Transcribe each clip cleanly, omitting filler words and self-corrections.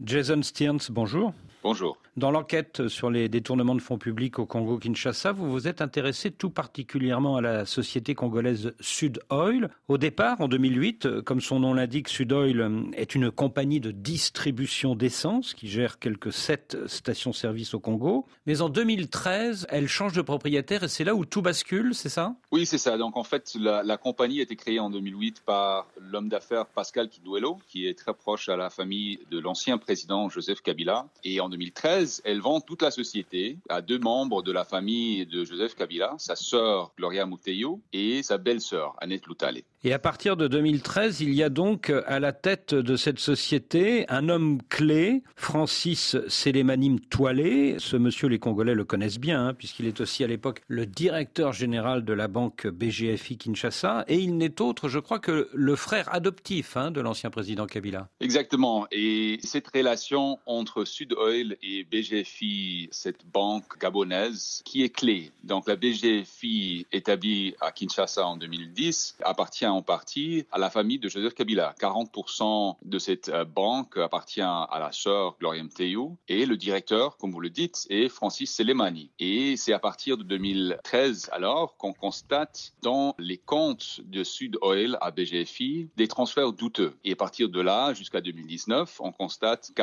Jason Stearns, bonjour. Bonjour. Dans l'enquête sur les détournements de fonds publics au Congo-Kinshasa, vous vous êtes intéressé tout particulièrement à la société congolaise Sudoil. Au départ, en 2008, comme son nom l'indique, Sudoil est une compagnie de distribution d'essence qui gère quelques 7 stations-service au Congo. Mais en 2013, elle change de propriétaire et c'est là où tout bascule, c'est ça ? Oui, c'est ça. Donc en fait, la compagnie a été créée en 2008 par l'homme d'affaires Pascal Kidouelo, qui est très proche à la famille de l'ancien président Joseph Kabila. Et en 2013, elle vend toute la société à 2 membres de la famille de Joseph Kabila, sa sœur Gloria Muteyo et sa belle-sœur Annette Loutale. Et à partir de 2013, il y a donc à la tête de cette société un homme clé, Francis Sélémani Mtwale. Ce monsieur, les Congolais le connaissent bien, puisqu'il est aussi à l'époque le directeur général de la banque BGFI Kinshasa. Et il n'est autre, je crois, que le frère adoptif de l'ancien président Kabila. Exactement. Et cette relation entre Sudoil et BGFI, cette banque gabonaise, qui est clé. Donc la BGFI, établie à Kinshasa en 2010, appartient en partie à la famille de Joseph Kabila. 40% de cette banque appartient à la sœur Gloria Muteyo et le directeur, comme vous le dites, est Francis Sélémani. Et c'est à partir de 2013 alors qu'on constate dans les comptes de Sudoil à BGFI des transferts douteux. Et à partir de là, jusqu'à 2019, on constate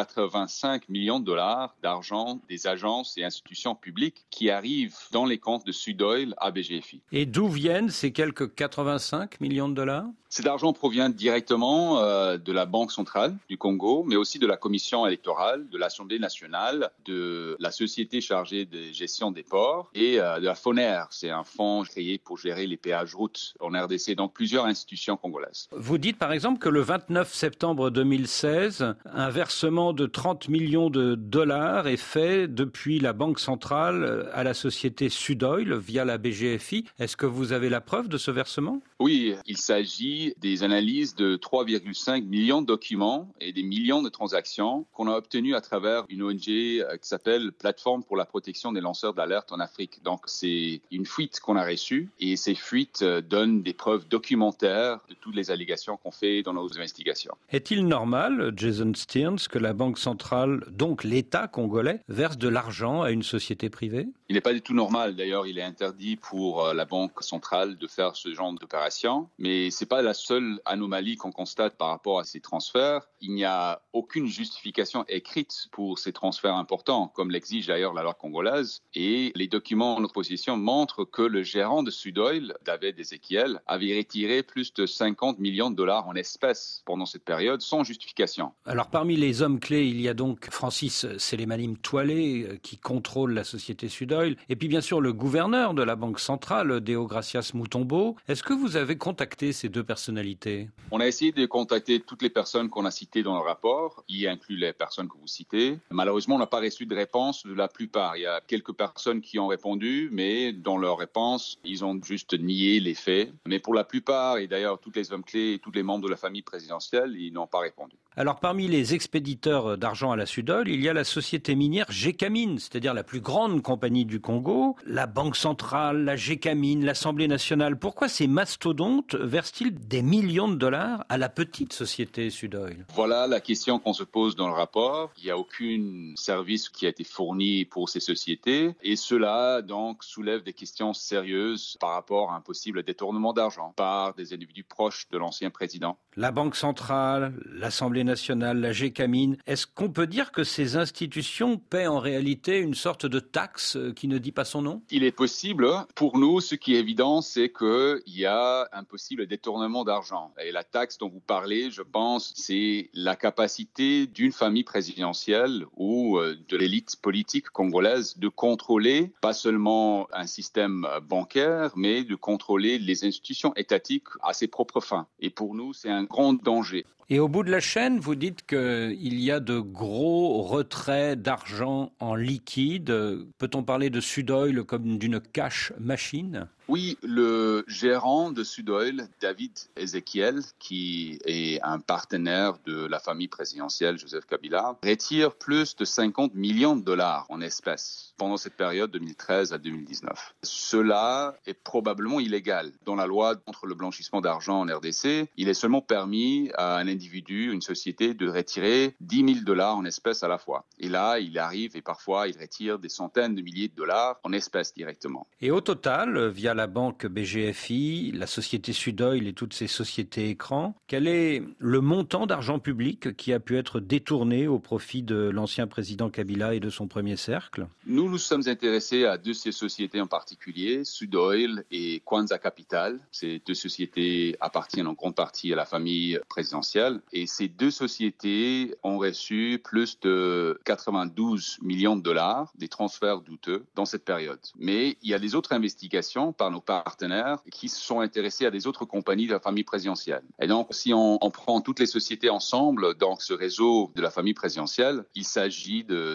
85 millions de dollars d'argent des agences et institutions publiques qui arrivent dans les comptes de Sudoil à BGFI. Et d'où viennent ces quelques 85 millions de dollars ? Cet argent provient directement de la Banque centrale du Congo, mais aussi de la Commission électorale, de l'Assemblée nationale, de la société chargée de gestion des ports et de la FONER. C'est un fonds créé pour gérer les péages routes en RDC, donc plusieurs institutions congolaises. Vous dites par exemple que le 29 septembre 2016, un versement de 30 millions de dollars est fait depuis la Banque centrale à la société Sudoil via la BGFI. Est-ce que vous avez la preuve de ce versement ? Oui, il s'agit des analyses de 3,5 millions de documents et des millions de transactions qu'on a obtenues à travers une ONG qui s'appelle Plateforme pour la protection des lanceurs d'alerte en Afrique. Donc c'est une fuite qu'on a reçue et ces fuites donnent des preuves documentaires de toutes les allégations qu'on fait dans nos investigations. Est-il normal, Jason Stearns, que la Banque centrale, donc l'État congolais, verse de l'argent à une société privée ? Il n'est pas du tout normal. D'ailleurs, il est interdit pour la Banque centrale de faire ce genre d'opération. Mais c'est pas la seule anomalie qu'on constate par rapport à ces transferts. Il n'y a aucune justification écrite pour ces transferts importants, comme l'exige d'ailleurs la loi congolaise. Et les documents en notre possession montrent que le gérant de Sudoil, David Ezekiel, avait retiré plus de 50 millions de dollars en espèces pendant cette période sans justification. Alors parmi les hommes clés, il y a donc Francis Sélémani Mtwale qui contrôle la société Sudoil et puis bien sûr le gouverneur de la Banque centrale, Deogracias Mutombo. Est-ce que vous avez contacté ces deux personnalités ? On a essayé de contacter toutes les personnes qu'on a citées dans le rapport, y inclut les personnes que vous citez. Malheureusement, on n'a pas reçu de réponse de la plupart. Il y a quelques personnes qui ont répondu, mais dans leur réponse, ils ont juste nié les faits. Mais pour la plupart, et d'ailleurs tous les hommes clés et tous les membres de la famille présidentielle, ils n'ont pas répondu. Alors parmi les expéditeurs d'argent à la Sudoil, il y a la société minière Gécamine, c'est-à-dire la plus grande compagnie du Congo, la Banque centrale, la Gécamine, l'Assemblée nationale. Pourquoi ces mastodontes versent-ils des millions de dollars à la petite société Sudoil ? Voilà la question qu'on se pose dans le rapport. Il n'y a aucun service qui a été fourni pour ces sociétés et cela donc soulève des questions sérieuses par rapport à un possible détournement d'argent par des individus proches de l'ancien président. La Banque centrale, l'Assemblée nationale, la Gécamine, est-ce qu'on peut dire que ces institutions paient en réalité une sorte de taxe qui ne dit pas son nom ? Il est possible. Pour nous, ce qui est évident, c'est qu'il y a un possible détournement d'argent. Et la taxe dont vous parlez, je pense, c'est la capacité d'une famille présidentielle ou de l'élite politique congolaise de contrôler pas seulement un système bancaire, mais de contrôler les institutions étatiques à ses propres fins. Et pour nous, c'est un grand danger. Et au bout de la chaîne, vous dites qu'il y a de gros retraits d'argent en liquide. Peut-on parler de Sudoil comme d'une cash machine ? Oui, le gérant de Sudoil, David Ezekiel, qui est un partenaire de la famille présidentielle Joseph Kabila, retire plus de 50 millions de dollars en espèces pendant cette période 2013 à 2019. Cela est probablement illégal. Dans la loi contre le blanchissement d'argent en RDC, il est seulement permis à un individu, une société, de retirer 10 000 dollars en espèces à la fois. Et là, il arrive et parfois il retire des centaines de milliers de dollars en espèces directement. Et au total, via la banque BGFI, la société Sudoil et toutes ces sociétés écrans, quel est le montant d'argent public qui a pu être détourné au profit de l'ancien président Kabila et de son premier cercle? Nous sommes intéressés à deux de ces sociétés en particulier, Sudoil et Kwanza Capital. Ces deux sociétés appartiennent en grande partie à la famille présidentielle. Et ces deux sociétés ont reçu plus de 92 millions de dollars des transferts douteux dans cette période. Mais il y a des autres investigations par nos partenaires qui se sont intéressés à des autres compagnies de la famille présidentielle. Et donc, si on prend toutes les sociétés ensemble dans ce réseau de la famille présidentielle, il s'agit de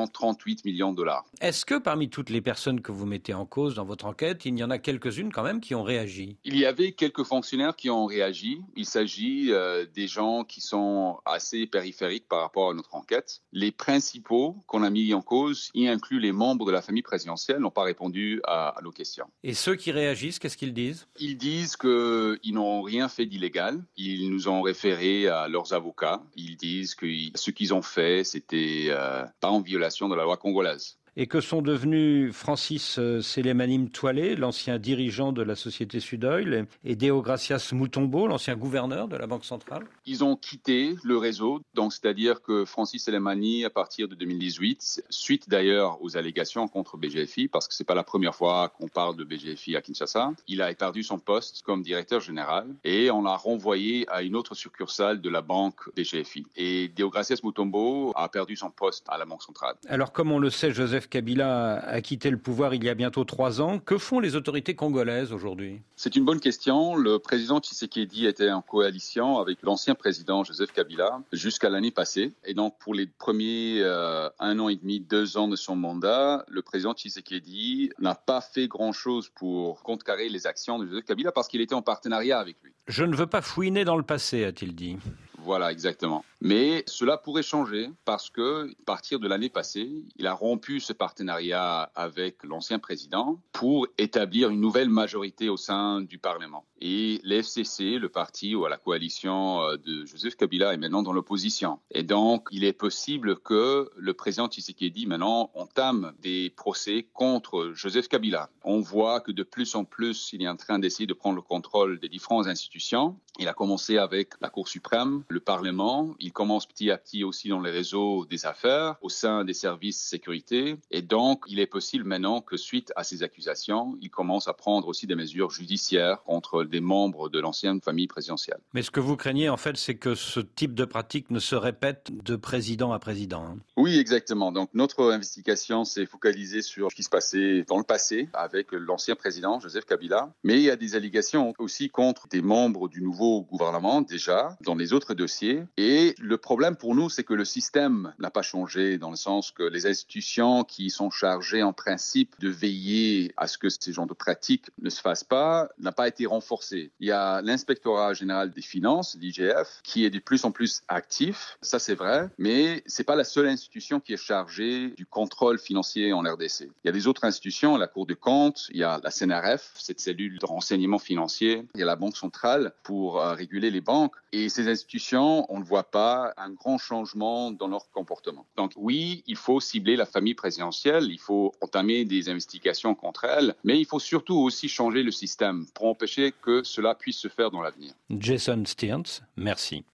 138 millions de dollars. Est-ce que parmi toutes les personnes que vous mettez en cause dans votre enquête, il y en a quelques-unes quand même qui ont réagi? Il y avait quelques fonctionnaires qui ont réagi. Il s'agit des gens qui sont assez périphériques par rapport à notre enquête. Les principaux qu'on a mis en cause, y incluent les membres de la famille présidentielle, n'ont pas répondu à nos questions. Et ceux qui réagissent, qu'est-ce qu'ils disent? Ils disent qu'ils n'ont rien fait d'illégal. Ils nous ont référé à leurs avocats. Ils disent que ce qu'ils ont fait, c'était pas en violation de la loi congolaise. Et que sont devenus Francis Selemani Mtwale, l'ancien dirigeant de la société Sudoil, et Deogracias Mutombo, l'ancien gouverneur de la Banque centrale? Ils ont quitté le réseau, donc c'est-à-dire que Francis Selemani, à partir de 2018, suite d'ailleurs aux allégations contre BGFI, parce que c'est pas la première fois qu'on parle de BGFI à Kinshasa, il a perdu son poste comme directeur général et on l'a renvoyé à une autre succursale de la banque BGFI. Et Deogracias Mutombo a perdu son poste à la Banque centrale. Alors, comme on le sait, Joseph Kabila a quitté le pouvoir il y a bientôt 3 ans. Que font les autorités congolaises aujourd'hui? C'est une bonne question. Le président Tshisekedi était en coalition avec l'ancien président Joseph Kabila jusqu'à l'année passée. Et donc, pour les premiers 1 an et demi, 2 ans de son mandat, le président Tshisekedi n'a pas fait grand-chose pour contrecarrer les actions de Joseph Kabila parce qu'il était en partenariat avec lui. Je ne veux pas fouiner dans le passé, a-t-il dit. Voilà, exactement. Mais cela pourrait changer parce que, à partir de l'année passée, il a rompu ce partenariat avec l'ancien président pour établir une nouvelle majorité au sein du Parlement. Et l'FCC, le parti ou la coalition de Joseph Kabila, est maintenant dans l'opposition. Et donc, il est possible que le président Tshisekedi maintenant entame des procès contre Joseph Kabila. On voit que de plus en plus, il est en train d'essayer de prendre le contrôle des différentes institutions. Il a commencé avec la Cour suprême, le Parlement. Il commence petit à petit aussi dans les réseaux des affaires, au sein des services de sécurité. Et donc, il est possible maintenant que suite à ces accusations, il commence à prendre aussi des mesures judiciaires contre des membres de l'ancienne famille présidentielle. Mais ce que vous craignez, en fait, c'est que ce type de pratique ne se répète de président à président. Oui, exactement. Donc, notre investigation s'est focalisée sur ce qui se passait dans le passé avec l'ancien président Joseph Kabila. Mais il y a des allégations aussi contre des membres du nouveau gouvernement, déjà, dans les autres dossiers. Et le problème pour nous, c'est que le système n'a pas changé dans le sens que les institutions qui sont chargées en principe de veiller à ce que ces genres de pratiques ne se fassent pas, n'a pas été renforcé. Il y a l'inspectorat général des finances, l'IGF, qui est de plus en plus actif. Ça, c'est vrai. Mais c'est pas la seule institution qui est chargée du contrôle financier en RDC. Il y a des autres institutions, la Cour des comptes, il y a la CNRF, cette cellule de renseignement financier, il y a la Banque centrale pour réguler les banques. Et ces institutions, on ne voit pas un grand changement dans leur comportement. Donc oui, il faut cibler la famille présidentielle, il faut entamer des investigations contre elle, mais il faut surtout aussi changer le système pour empêcher que cela puisse se faire dans l'avenir. Jason Stearns, merci.